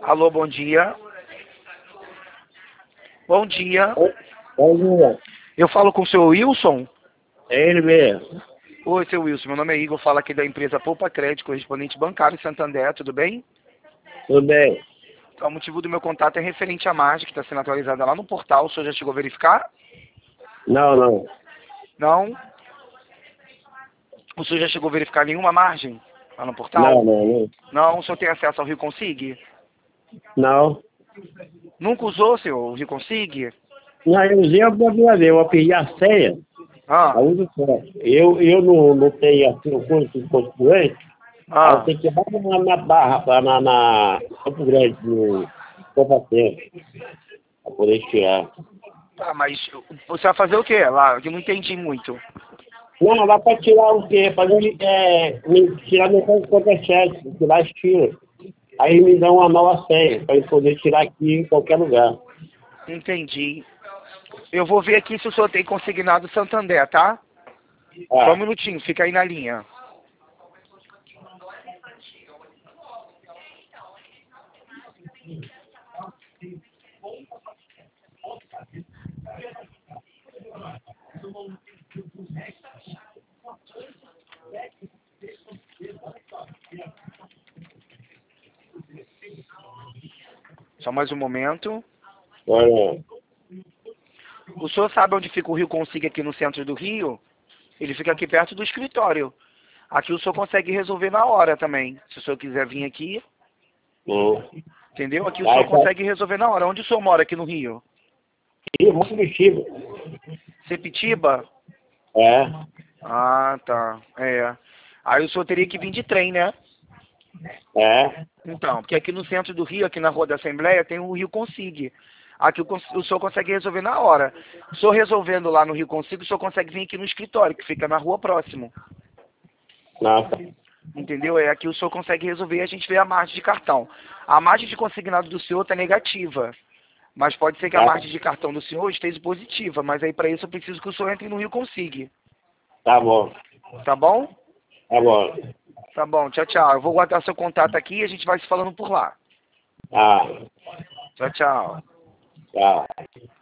Alô, bom dia. Bom dia. Bom dia. Eu falo com o seu Wilson? É ele mesmo. Oi, seu Wilson. Meu nome é Igor, falo aqui da empresa Poupa Crédito, correspondente bancário em Santander, tudo bem? Tudo bem? Então, o motivo do meu contato é referente à margem que está sendo atualizada lá no portal. O senhor já chegou a verificar? Não. Não? O senhor já chegou a verificar nenhuma margem lá no portal? Não. Não? O senhor tem acesso ao Rio Consig? Não. Nunca usou, senhor, o Rio Consig? Não, eu usei a primeira vez, eu perdi a senha. A Ah, uso só. Eu não tenho assim o curso de constituinte, aí eu ah. tenho que ir lá na Barra, na Campo Grande, no Copa-Tempo, para poder tirar. Tá, mas você vai fazer o quê lá? Eu não entendi muito. Não, dá para tirar o quê? Para me tirar meu conta-cheque, tirar as tiras. Aí me dão uma nova senha, para eu poder tirar aqui em qualquer lugar. Entendi. Eu vou ver aqui se o senhor tem consignado Santander, tá? Só um Ah, minutinho, fica aí na linha. Só mais um momento. olha. O senhor sabe onde fica o Rio Consig aqui no centro do Rio? Ele fica aqui perto do escritório. Aqui o senhor consegue resolver na hora também. Se o senhor quiser vir aqui, entendeu? Aqui o senhor Aí, tá. consegue resolver na hora. Onde o senhor mora aqui no Rio? E muito vestido. Sepitiba? É, Ah, tá. É. Aí o senhor teria que vir de trem, né? é. Então, porque aqui no centro do Rio, aqui na Rua da Assembleia, tem o Rio Consig. Aqui o senhor consegue resolver na hora. O senhor resolvendo lá no Rio Consig, o senhor consegue vir aqui no escritório, que fica na rua próximo. Nossa. Entendeu? É aqui o senhor consegue resolver e a gente vê a margem de cartão. A margem de consignado do senhor está negativa. Mas pode ser que a Tá, margem de cartão do senhor esteja positiva. Mas aí para isso eu preciso que o senhor entre no Rio Consig. tá bom. Tá bom? Tá bom. Tá bom, tchau, tchau. Eu vou guardar seu contato aqui e a gente vai se falando por lá. Tá. Tchau, tchau. Tá.